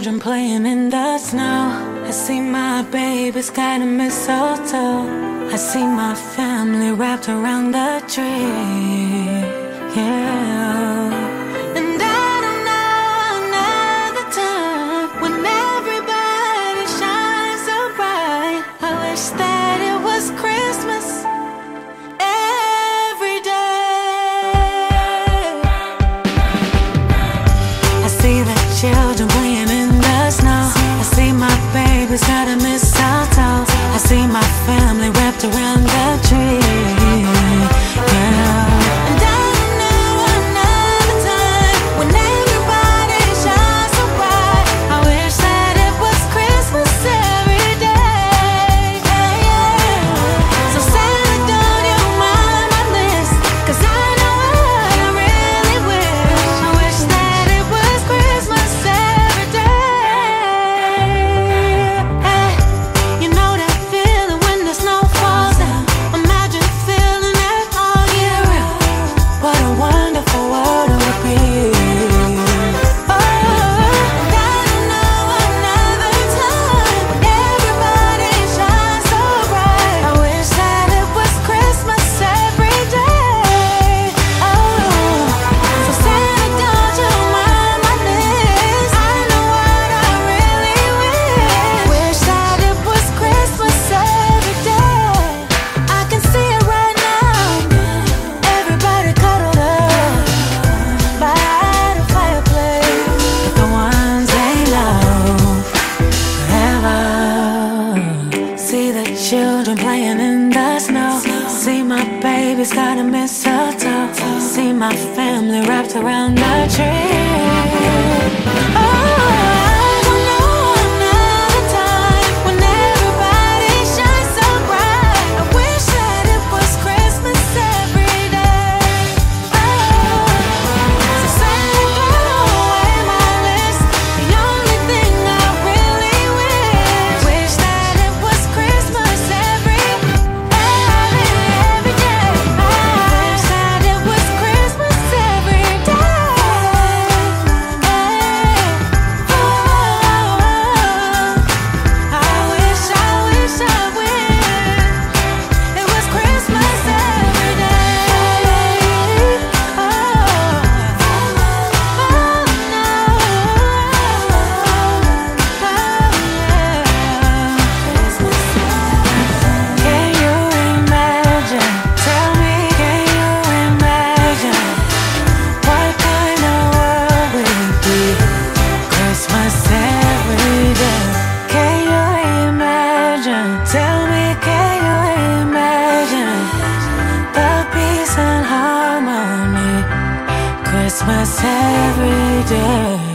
children playing in the snow. I see my babies kind of mistletoe. I see my family wrapped around the tree. Yeah. And I don't know another time when everybody shines so bright. I wish that it was Christmas every day. I see the children playing in the snow. I see my babies got a mistletoe. I see my family wrapped around the tree. Yeah. And I don't know another time when everybody shines so bright. I wish that it was Christmas every day. Yeah, yeah. So Santa, don't you mind my list, 'cause I know what I really wish. I wish that it was Christmas every day. Hey, you know that feeling when the snow falls down. Imagine feeling that all year round. What a wonderful world it would be. Oh, and I don't know another time when everybody shines so bright. I wish that it was Christmas every day. Oh, so Santa, don't you mind my list? I know what I really wish. Wish that it was Christmas every day. I can see it right now. Everybody cuddled up by the fireplace with the ones they love forever. See the children playing in the snow. See my babies got a mistletoe. See my family wrapped around the tree. Oh, I don't know another time when everybody shines so bright. I wish that it was Christmas every day. Oh, so Santa, throw away my list. The only thing I really wish that it was Christmas every day. I wish that it was Christmas every day. I wish it was Christmas every day. Can you imagine? Tell me, can you imagine what kind of world would it be? Christmas every day. Can you imagine? Tell me, can you imagine the peace and harmony? Christmas every day.